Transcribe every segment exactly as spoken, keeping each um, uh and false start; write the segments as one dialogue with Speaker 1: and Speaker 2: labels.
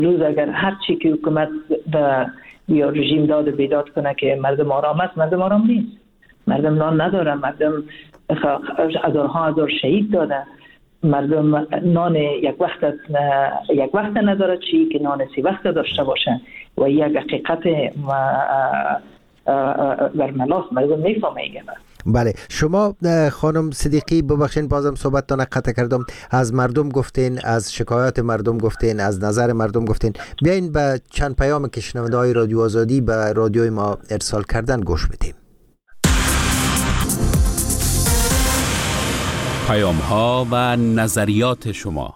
Speaker 1: روز اگر هر چی که حکومت به یا رژیم داد و بیداد کنه که مردم آرام است، مردم آرام نیست. مردم نان ندارن، مردم هزارها هزار شهید داده، مردم نان یک وقت یک وقت نداره چی که نان سی وقت داشته باشه و یک حقیقت برملاست مردم میفهمه ایگه.
Speaker 2: بله، شما خانم صدیقی ببخشین بازم صحبتتان قطع کردم، از مردم گفتین، از شکایات مردم گفتین، از نظر مردم گفتین. بیاین به چند پیام که شنونده های رادیو آزادی به رادیوی ما ارسال کردن گوش بدیم.
Speaker 3: پیام ها و نظریات شما.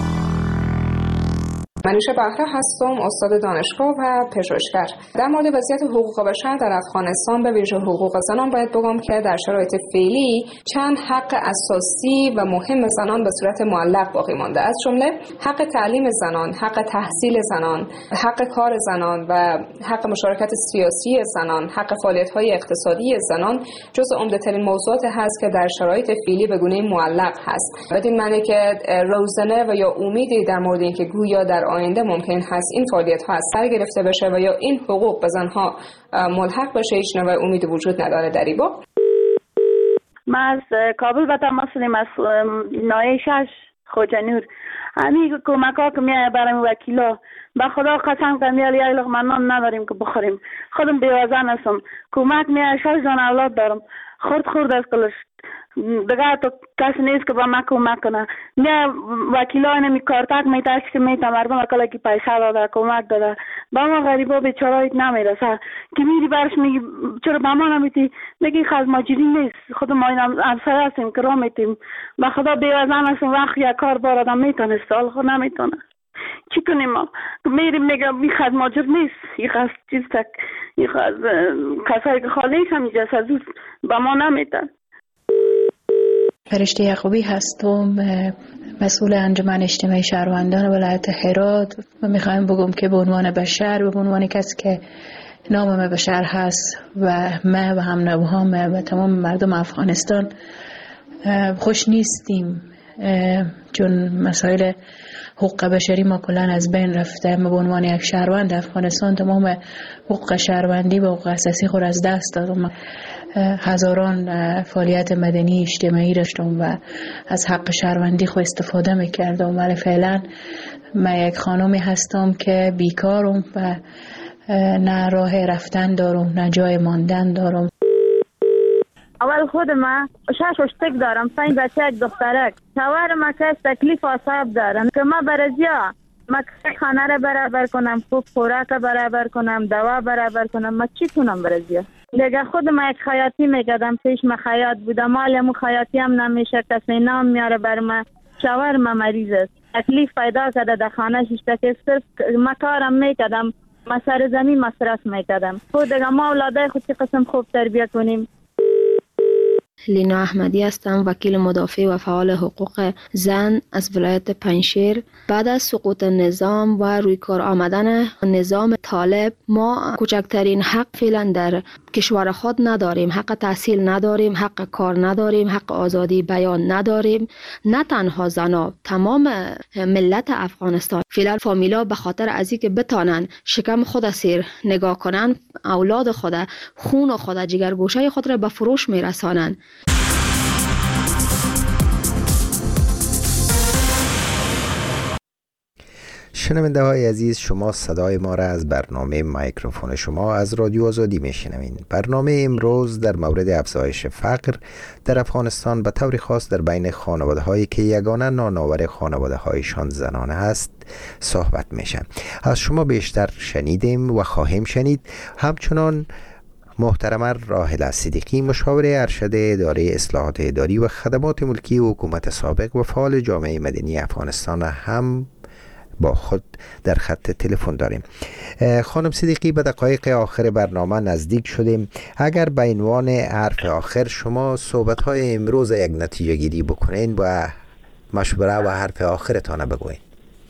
Speaker 4: منوشه بهره هستم، استاد دانشگاه و پژوهشگر. در مورد وضعیت حقوق بشر در افغانستان به ویژه حقوق زنان باید بگم که در شرایط فعلی چند حق اساسی و مهم زنان به صورت معلق باقی مانده، از جمله حق تعلیم زنان، حق تحصیل زنان، حق کار زنان و حق مشارکت سیاسی زنان، حق فعالیت‌های اقتصادی زنان جزو عمده‌ترین موضوعات هست که در شرایط فعلی به گونه معلق هست. بدین معنی که روزنه و یا امیدی در مورد اینکه گویا در آینده ممکن هست این فعالیت ها از سر گرفته بشه و یا این حقوق به زنها ملحق بشه هیچ نوع امید وجود نداره در این باب.
Speaker 5: من از کابل به تماس هستم، از نایه شش خوجنور. همین کمک ها که میایه برای وکیلا به خدا قسم کنم یا یه لقمه نان نداریم که بخوریم. خودم بیوزن هستم، کمک میایه شش جان اولاد دارم، خورد خورد از کلش دیگه تو کسی نیست که با من کمک کنه. نه وکیلای نمی کارتک میتاش که میتا مردم اکلا که پیسه داده کمک داده با ما غریبا بیچارهایت نمیرسه که میری برش میگی چرا با ما نمیتی، میگی خز ماجری نیست، خود ما این همسایه هستیم که را میتیم. به خدا بیوزن هستیم، وقت یک کار بار آدم میتونست حال خود نمیتونه. چی کنیم ما؟ میریم میگم این خز ماجر نیست، این خز چیز تک این خز کسایی که خالیش هم اینجاست از با ما نمیتن.
Speaker 6: فرشته یعقوبی هستم، مسئول انجمن اجتماعی شهروندان ولایت هرات و میخوایم بگم که به عنوان بشر به عنوان کسی که نام بشر هست و ما و هم نوهام و تمام مردم افغانستان خوش نیستیم، چون مسائل حقوق بشری ما کلان از بین رفته. ما به عنوان یک شهروند افغانستان تمام حقوق شهروندی و حقوق اساسی خود از دست دادم. هزاران فعالیت مدنی اجتماعی داشتم و از حق شهروندی خود استفاده میکردم، ولی فعلا من یک خانمی هستم که بیکارم و نه راه رفتن دارم نه جای ماندن دارم.
Speaker 5: اول خود من شش اشتک دارم، پنج بچه یک دخترک. شوهر ما که تکلیف آساب دارم که ما برزیا ما خانه را برابر کنم، خوب خوراک برابر کنم، دوا برابر کنم، ما چی کنم برزیا؟ دیگه خود ما یک خیاطی میکردم، پیش ما خیاط بودم، مال مو خیاطی هم نمیشه، کسی نام میاره بر ما. شوهر ما مریض است، تکلیف پیدا کرده در خانه شش که صرف ما کارم میکردم، ما سر زمین مصرف میکردم. خود دیگه ما اولادای خود چی قسم خوب تربیت کنیم.
Speaker 7: لینا احمدی هستم، وکیل مدافع و فعال حقوق زن از ولایت پنجشیر. بعد از سقوط نظام و روی کار آمدن نظام طالب ما کوچکترین حق فعلا در کشور خود نداریم، حق تحصیل نداریم، حق کار نداریم، حق آزادی بیان نداریم. نه تنها زنا، تمام ملت افغانستان فعلا فامیلا به خاطر از اینکه بتانن شکم خود سیر نگاه کنن، اولاد خود، خون خود، جگرگوشه خود را به فروش میرسانن.
Speaker 2: شنونده های عزیز، شما صدای ما را از برنامه مایکروفون شما از رادیو آزادی میشنوین. برنامه امروز در مورد افزایش فقر در افغانستان به طور خاص در بین خانواده هایی که یگانه نانآور خانواده هایشان زنانه است صحبت میشه. از شما بیشتر شنیدیم و خواهیم شنید. همچنان محترمه راحله صدیقی، مشاور ارشد اداره اصلاحات اداری و خدمات ملکی و حکومت سابق و فعال جامعه مدنی افغانستان هم با خود در خط تلفن داریم. خانم صدیقی، به دقایق آخر برنامه نزدیک شدیم. اگر به عنوان حرف آخر شما صحبت های امروز یک نتیجه گیری بکنین و مشوره و حرف آخرتان بگوین.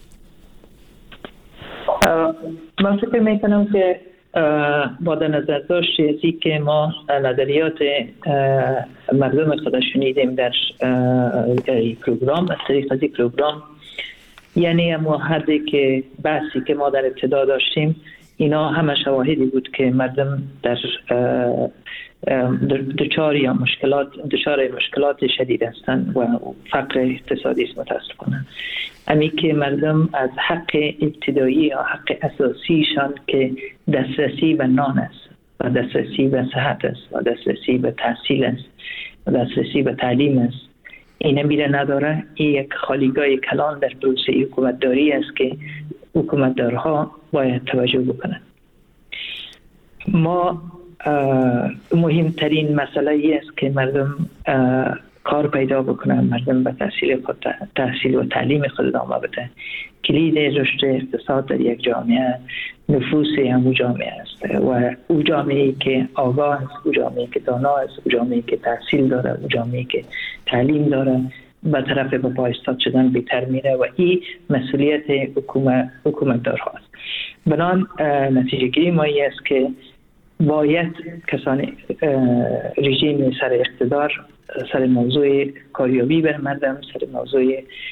Speaker 1: من فکر میکنم که با در نظر داشت چیزی که ما نظریات مردم خود شنیدیم در پروگرام، از طریق از این پروگرام یعنی ما حدی که بحثی که ما در ابتدا داشتیم اینا همه شواهدی بود که مردم در دچار یا مشکلات دچار مشکلات شدید هستند و فقر اقتصادی است متاسفانه. امی که مردم از حق ابتدایی یا حق اساسیشان که دسترسی به نان است و دسترسی به صحت است و دسترسی به تحصیل است و دسترسی به تعلیم است اینه میره نداره. این یک خالیگاه کلان در پروسه حکومتداری است که حکومتدارها باید توجه بکنند. ما مهمترین مسئله ای است که مردم کار پیدا بکنن، مردم به تحصیل خود تحصیل و تعلیم خود ادامه بدن. کلید رشد اقتصاد در یک جامعه نفوس همون جامعه است و او جامعه‌ای که آگاه است، او جامعه‌ای که دانا است، او جامعه‌ای که تحصیل داره، او جامعه‌ای که تعلیم داره به طرف به پا ایستاد شدن بهتر میره و این مسئولیت حکومت حکومتدارها است. بنان نتیجه گیری ما این است که باید کسان رژیم سر اقتدار سر موضوع کاریابی بر مردم، سر موضوع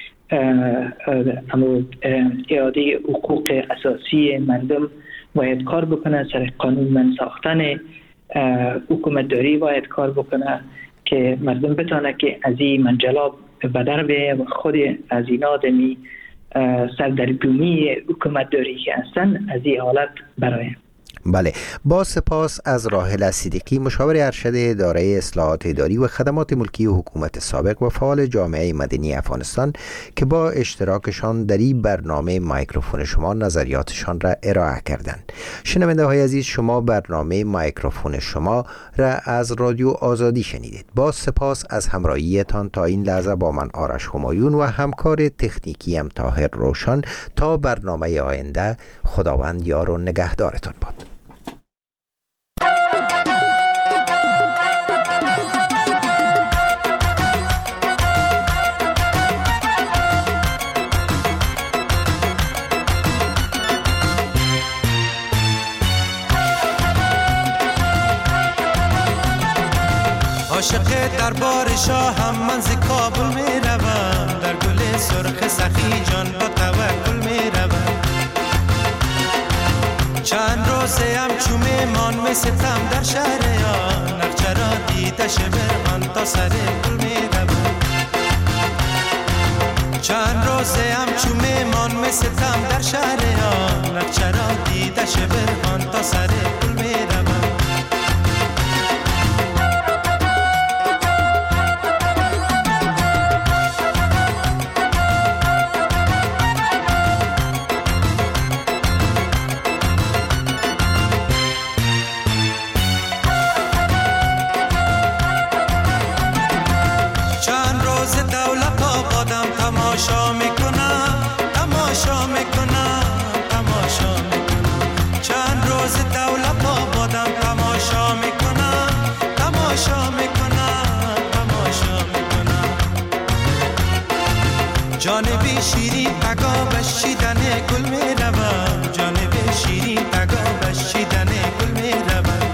Speaker 1: اعاده حقوق اساسی مردم باید کار بکنه، سر قانون من ساختن حکومتداری باید کار بکنه که مردم بتانه که از این منجلاب بدر به و خود از این آدمی سردرگمی حکومتداری که هستن از این حالت برای.
Speaker 2: بله، با سپاس از راحله صدیقی، مشاور ارشد اداره اصلاحات اداری و خدمات ملکی حکومت سابق و فعال جامعه مدنی افغانستان که با اشتراکشان در این برنامه مایکروفون شما نظریاتشان را ارائه کردند. شنونده های عزیز، شما برنامه مایکروفون شما را از رادیو آزادی شنیدید. با سپاس از همراهیتان تا این لحظه با من آرش همایون و همکار تکنیکی ام طاهر روشن. تا برنامه آینده، خداوند یار و نگهدارتان باد.
Speaker 8: عاشق دربار شاهم من ز کابل می روم، در گل سرخ سخی جان با توکل می روم. چند روزه هم چو میمان می ستم در شهر آن، نقچه را دیده شبران تا سر گل می روم. چند روزه هم چو میمان می ستم در شهر آن، نقچه را دیده شبران تا سر گل می روم. تماشا میکنم تماشا میکنم تماشا میکنم چند روز دولت آبادم تماشا میکنم تماشا میکنم تماشا میکنم جانبی شیرین تگا بشیدن گل میروم جانبی شیرین تگا بشیدن گل میروم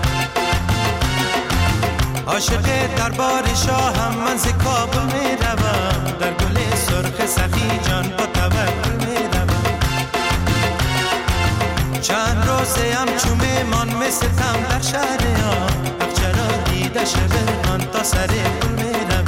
Speaker 8: عاشق دربار شاهم من ز کابل میروم در گل سرخ سخی جان با توکل میروم چند روزه هم چو میمان می ستم در شهر آن اقچه را دیده شبران تا سر گل میروم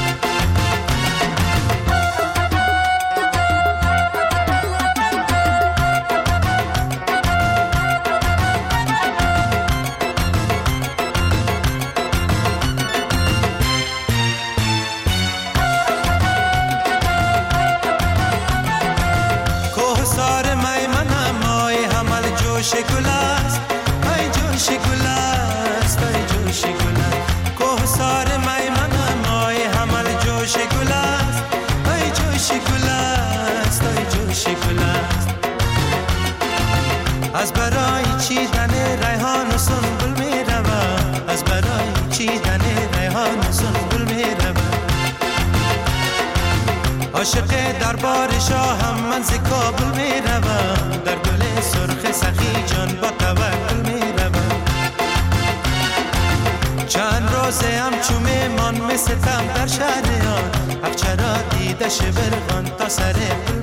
Speaker 8: جوش گل است ای جوش گل است ای جوش گل است کوهسار میمنم ای حمل جوش گل است ای جوش گل است ای جوش گل است از برای چیدن ریحان و سنبل میروم از برای چیدن ریحان و سنبل میروم عاشق دربار شاهم من ز کابل میروم در گل سرخ سخی جان با توکل میروم چند روزه هم چو میمان می ستم در شهر آن اقچه را دیده شبرغان تا سر گل